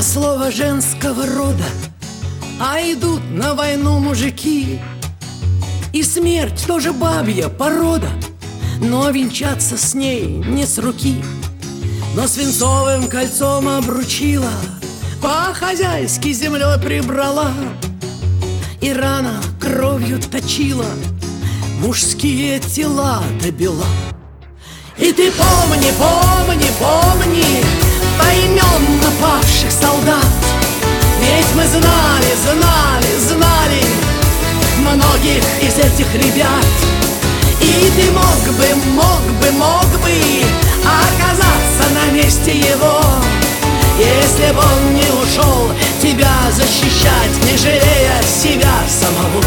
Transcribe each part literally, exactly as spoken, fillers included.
На слово женского рода, а идут на войну мужики. И смерть тоже бабья порода, но венчаться с ней не с руки. Но свинцовым кольцом обручила, по-хозяйски землей прибрала, и рано кровью точила мужские тела до бела. И ты помни, помни, помни поименно павших солдат, ведь мы знали, знали, знали многих из этих ребят. И ты мог бы, мог бы, мог бы оказаться на месте его, если бы он не ушел тебя защищать, не жалея себя самого.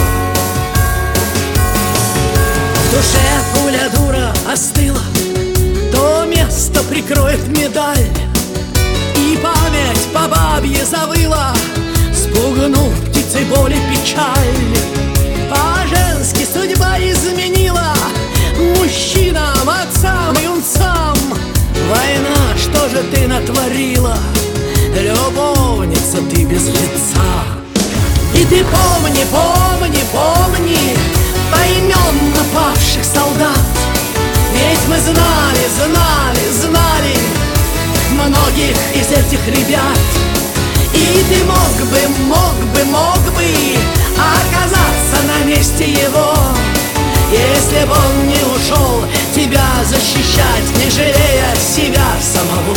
В душе пуля дура остыла, то место прикроет медаль, и память по бабье завыла, спугнув птицей боли печаль. По-женски судьба изменила мужчинам, отцам, юнцам. Война, что же ты натворила, любовница ты без лица? И ты помни, помни, помни поименно павших солдат, ведь мы знали, знали, знали многих из этих ребят. И ты мог бы, мог бы, мог бы оказаться на месте его, если бы он не ушел тебя защищать, не жалея себя самого.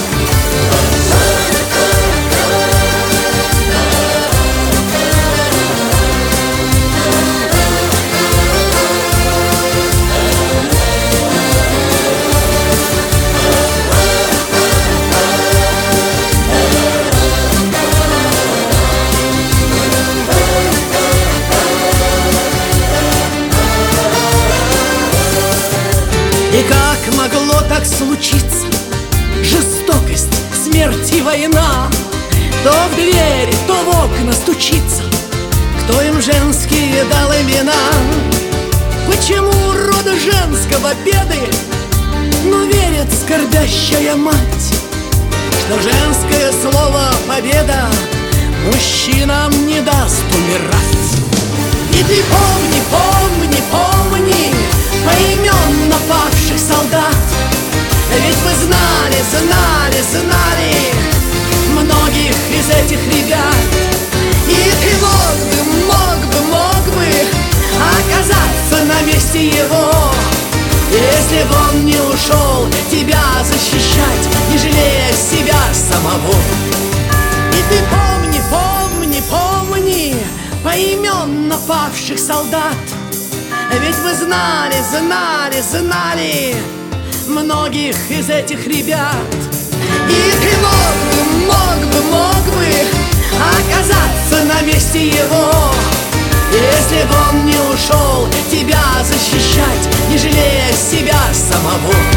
И как могло так случиться? Жестокость, смерть и война. То в двери, то в окна стучится, кто им женские дал имена. Почему у рода женского беды, но верит скорбящая мать, что женское слово победа мужчинам не даст умирать? И ты помни, помни, помни поименно павших солдат, ведь мы знали, знали, знали многих из этих ребят. И ты мог бы, мог бы, мог бы оказаться на месте его, если бы он не ушел тебя защищать, не жалея себя самого. И ты помни, помни, помни поименно павших солдат, ведь мы знали, знали, знали многих из этих ребят. И ты мог бы, мог бы, мог бы оказаться на месте его, если бы он не ушел тебя защищать, не жалея себя самого.